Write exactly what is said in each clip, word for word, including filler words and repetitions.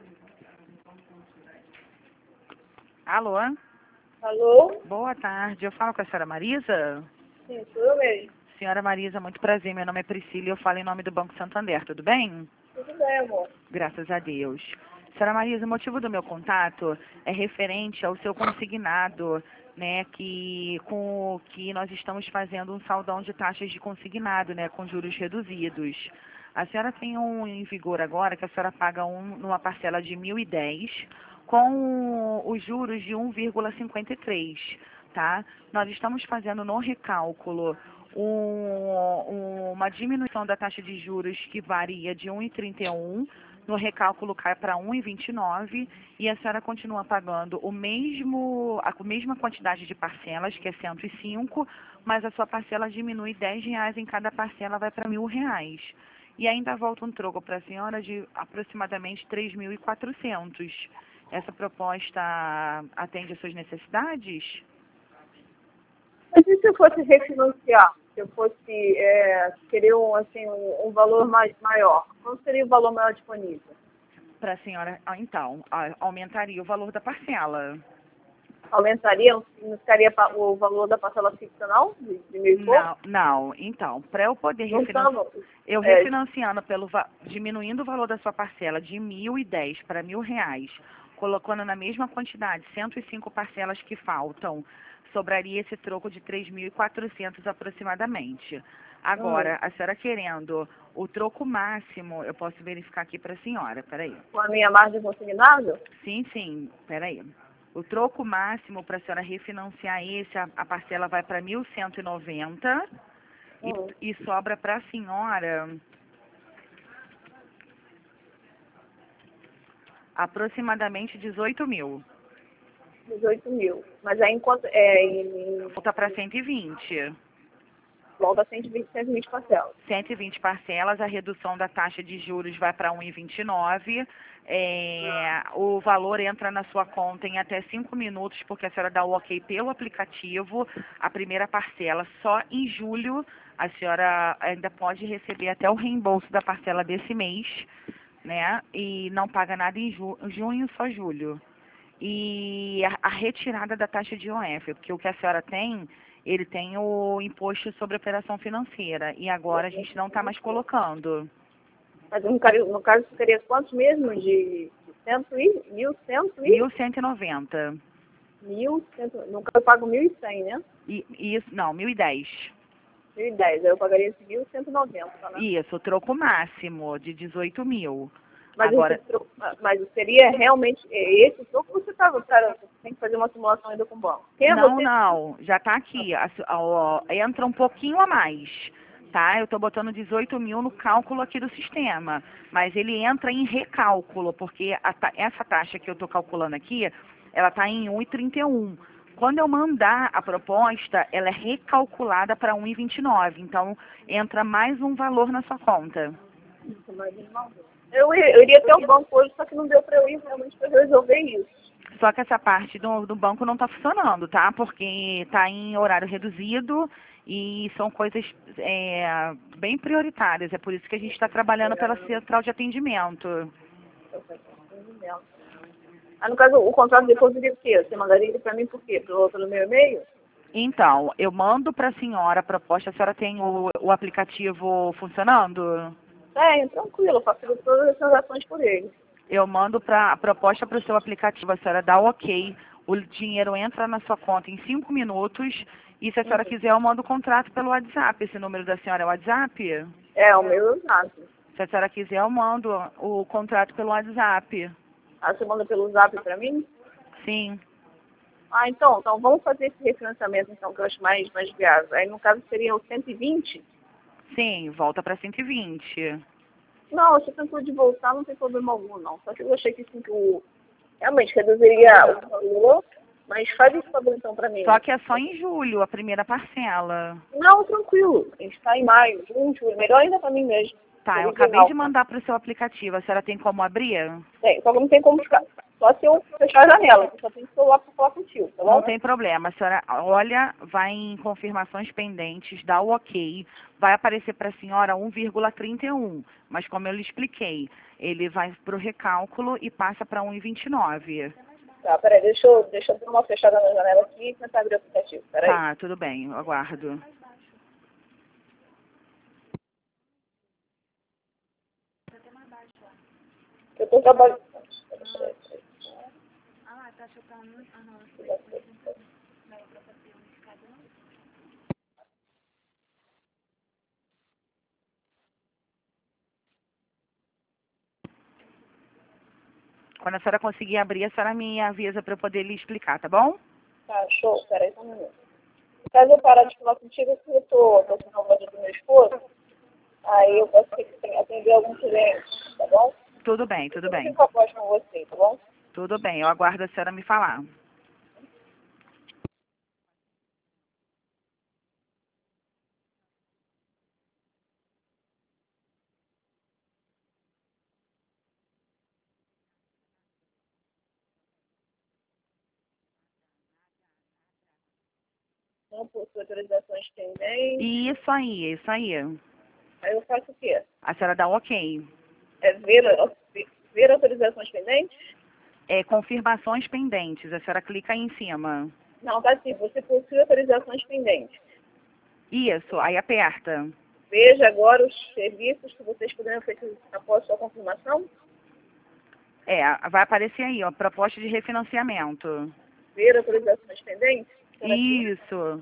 Alô? Alô? Boa tarde. Eu falo com a senhora Marisa? Sim, sou eu mesmo. Senhora Marisa, muito prazer. Meu nome é Priscila e eu falo em nome do Banco Santander. Tudo bem? Tudo bem, amor. Graças a Deus. Senhora Marisa, o motivo do meu contato é referente ao seu consignado, né, que com que nós estamos fazendo um saldão de taxas de consignado, né, com juros reduzidos. A senhora tem um em vigor agora que a senhora paga um numa parcela de mil e dez com os juros de um vírgula cinquenta e três, tá? Nós estamos fazendo no recálculo um, uma diminuição da taxa de juros que varia de um vírgula trinta e um, no recálculo cai para um vírgula vinte e nove e a senhora continua pagando o mesmo, a mesma quantidade de parcelas, que é cento e cinco, mas a sua parcela diminui dez reais em cada parcela, vai para mil reais. E ainda volta um troco para a senhora de aproximadamente três mil e quatrocentos. Essa proposta atende às suas necessidades? Mas e se eu fosse refinanciar? Se eu fosse é, querer um, assim, um, um valor mais, maior? Qual seria o valor maior disponível? Para a senhora, ah, então, ah, aumentaria o valor da parcela. Aumentaria? Não ficaria pa- o valor da parcela fixa, não? De, de mil e pouco? Não, não. Então, para eu poder Não refinanciar, estava. eu É, refinanciando pelo, va- diminuindo o valor da sua parcela de mil e dez para mil reais, colocando na mesma quantidade cento e cinco parcelas que faltam, sobraria esse troco de três mil e quatrocentos aproximadamente. hum, Agora, a senhora querendo o troco máximo, eu posso verificar aqui para a senhora, peraí. com a minha margem consignada? Sim, sim, peraí. O troco máximo para a senhora refinanciar esse, a, a parcela vai para mil cento e noventa Hum, e, e sobra para a senhora aproximadamente dezoito mil. dezoito mil. Mas aí enquanto é em Volta para cento e vinte. volta cento e vinte, cento e vinte parcelas. cento e vinte parcelas, a redução da taxa de juros vai para um vírgula vinte e nove. É, o valor entra na sua conta em até cinco minutos, porque a senhora dá o ok pelo aplicativo. A primeira parcela só em julho, a senhora ainda pode receber até o reembolso da parcela desse mês, né? E não paga nada em ju junho, só julho. E a, a retirada da taxa de I O F, porque o que a senhora tem, ele tem o imposto sobre operação financeira, e agora a gente não está mais colocando. Mas no caso, no caso seria quantos mesmo? De, de cento e, mil, cento e, mil cento e noventa. mil, cento, no caso eu pago mil e cem, né? E, isso, não, mil e dez. Mil e dez, aí eu pagaria esse mil cento e noventa, né? Isso, o troco máximo de dezoito mil. Mas, esse Agora, troco, mas seria realmente é esse troco que você está, cara, você tem que fazer uma simulação ainda com o banco. Quem é não, você? não, já está aqui. A, a, ó, entra um pouquinho a mais, tá? Eu estou botando dezoito mil no cálculo aqui do sistema, mas ele entra em recálculo, porque a ta- essa taxa que eu estou calculando aqui, ela está em um vírgula trinta e um. Quando eu mandar a proposta, ela é recalculada para um vírgula vinte e nove, então entra mais um valor na sua conta. Eu, ia- eu iria até o banco hoje, só que não deu para eu ir realmente para resolver isso. Só que essa parte do, do banco não está funcionando, tá? Porque está em horário reduzido e são coisas é, bem prioritárias. É por isso que a gente está trabalhando pela central de atendimento. Ah, no caso, o contrato depois viria o quê? Você mandaria ele para mim por quê? Pelo, pelo meu e-mail? Então, eu mando para a senhora a proposta. A senhora tem o, o aplicativo funcionando? É, tranquilo, eu faço todas as transações por ele. Eu mando pra, a proposta para o seu aplicativo. A senhora dá o ok. O dinheiro entra na sua conta em cinco minutos. E se a senhora quiser, eu mando o contrato pelo WhatsApp. Esse número da senhora é o WhatsApp? É, o meu exato. Se a senhora quiser, eu mando o contrato pelo WhatsApp. Ah, você manda pelo zap para mim? Sim, Ah, então, então vamos fazer esse refinanciamento então, que eu acho mais, mais viável. Aí no caso seria o cento e vinte? sim, volta para cento e vinte. Não, se tentou de voltar, não tem problema algum, não. Só que eu achei que assim, que o, realmente reduziria o valor, mas faz esse favor então para mim. Só que é só em julho, a primeira parcela. Não, tranquilo. A gente está em maio, junho, julho. Melhor ainda para mim mesmo. Tá, eu Seria acabei legal. de mandar para o seu aplicativo. A senhora tem como abrir? Tem, só que não tem como ficar. Só se eu fechar a janela, eu só tenho celular para falar contigo, tá bom? Não tem problema. A senhora olha, vai em confirmações pendentes, dá o ok, vai aparecer para a senhora um vírgula trinta e um, mas como eu lhe expliquei, ele vai para o recálculo e passa para um vírgula vinte e nove. Tá, peraí, deixa eu, deixa eu dar uma fechada na janela aqui e tentar abrir o aplicativo, peraí. Tá, tudo bem, eu aguardo. Eu tô trabalhando. Ah, tá chutando. Quando a senhora conseguir abrir, a senhora me avisa para eu poder lhe explicar, tá bom? Tá, show, peraí só um minuto. Caso eu parar de falar contigo, é porque eu tô, tô com a voz do meu esposo, aí eu posso ter que atender algum cliente, tá bom? Tudo bem, tudo Eu bem. fico a voz com você, tá bom? Tudo bem, eu aguardo a senhora me falar. Não possui autorizações pendentes. Isso aí, isso aí. Aí eu faço o quê? A senhora dá um ok. É ver, ver autorizações pendentes? É, confirmações pendentes, a senhora clica aí em cima. Não, tá assim, você possui autorizações pendentes. Isso, aí aperta. Veja agora os serviços que vocês puderam fazer após sua confirmação. É, vai aparecer aí, ó, proposta de refinanciamento. Ver autorizações pendentes. Será que Isso.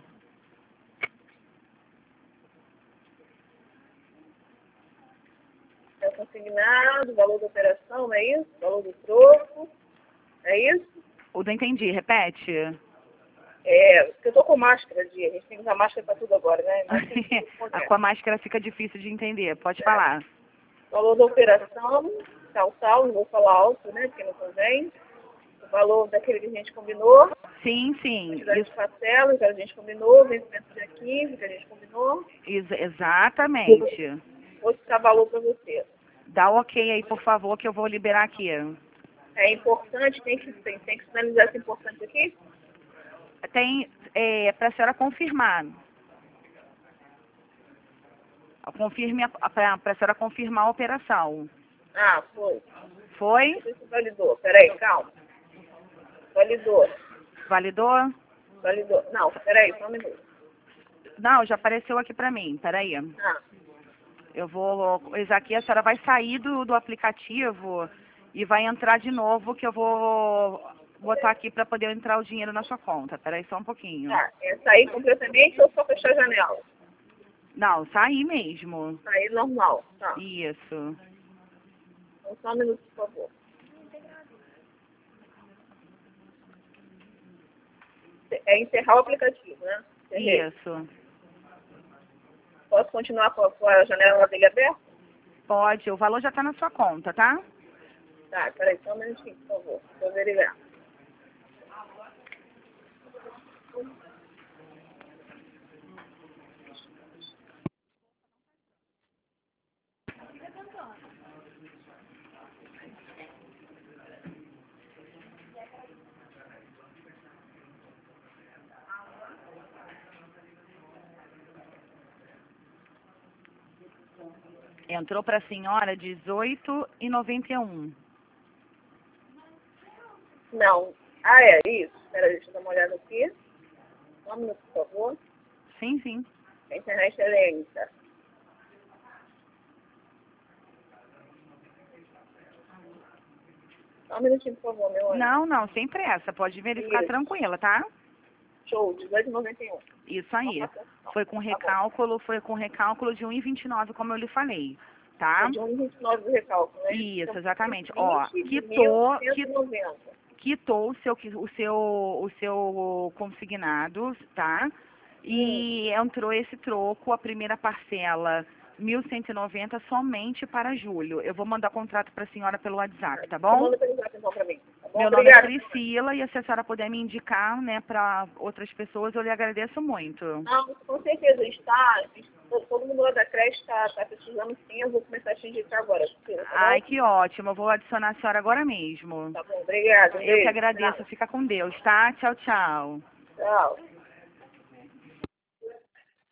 é consignado, valor da operação, não é isso? Valor do troco, é isso? O não entendi, repete. É, porque eu tô com máscara, Dia. A gente tem que usar máscara para tudo agora, né? Mas tem que responder. Com a máscara fica difícil de entender, pode É. falar. Valor da operação, tal, tal, não vou falar alto, né? Porque não convém. O valor daquele que a gente combinou. Sim, sim. Quantidade Isso, de parcelas que a gente combinou, vencimento dia quinze que a gente combinou. ex- exatamente. Vou citar valor para você. Dá o ok aí, por favor, que eu vou liberar aqui. É importante, tem que, tem, tem que sinalizar esse importante aqui? Tem, é, para a senhora confirmar. Confirme, para a senhora confirmar a operação. Ah, foi. Foi? Deixa eu ver se validou. Peraí, calma. Validou. Validou? Validou. Não, peraí, só um minuto. Não, já apareceu aqui para mim, peraí. Ah, Eu vou, isso aqui a senhora vai sair do, do aplicativo e vai entrar de novo, que eu vou botar aqui para poder entrar o dinheiro na sua conta. Peraí só um pouquinho. tá. É sair completamente ou só fechar a janela? Não, sair mesmo. Sair normal. Tá. Isso. Então, só um minuto, por favor. É encerrar o aplicativo, né? Encerrei. Isso. Posso continuar com a, com a janela dele aberta? Pode, o valor já está na sua conta, tá? Tá, peraí, só um minutinho, por favor. Deixa eu verificar. Entrou para a senhora dezoito e noventa e um. Não. Ah, é, isso. Peraí, deixa eu dar uma olhada aqui. Só um minuto, por favor. Sim, sim. A internet é lenta. Só um minutinho, por favor, meu anjo. Não, não, sem pressa. Pode verificar Isso. tranquila, tá? Show, dezoito e noventa e um. Isso aí. Não passa- não, Foi com tá bom. recálculo, foi com recálculo de um vírgula vinte e nove, como eu lhe falei, tá? É de um vírgula vinte e nove do recálculo, né? Isso, Então, exatamente. Ó, vinte quitou, mil cento e qui- noventa. quitou o seu, o seu, o seu consignado, tá? E entrou esse troco, a primeira parcela, mil cento e noventa, somente para julho. Eu vou mandar contrato para a senhora pelo WhatsApp, tá bom? Manda pelo WhatsApp, então, pra mim. Tá bom? Meu nome é Obrigada. Priscila e se a senhora puder me indicar, né, para outras pessoas, eu lhe agradeço muito. Não, com certeza, está, todo, todo mundo lá da creche está tá precisando sim, eu vou começar a te indicar agora. Tá Ai, bom? que ótimo. Eu vou adicionar a senhora agora mesmo. Tá bom, obrigada. Um Eu que beijo. agradeço. Tchau. Fica com Deus, tá? Tchau, tchau. Tchau.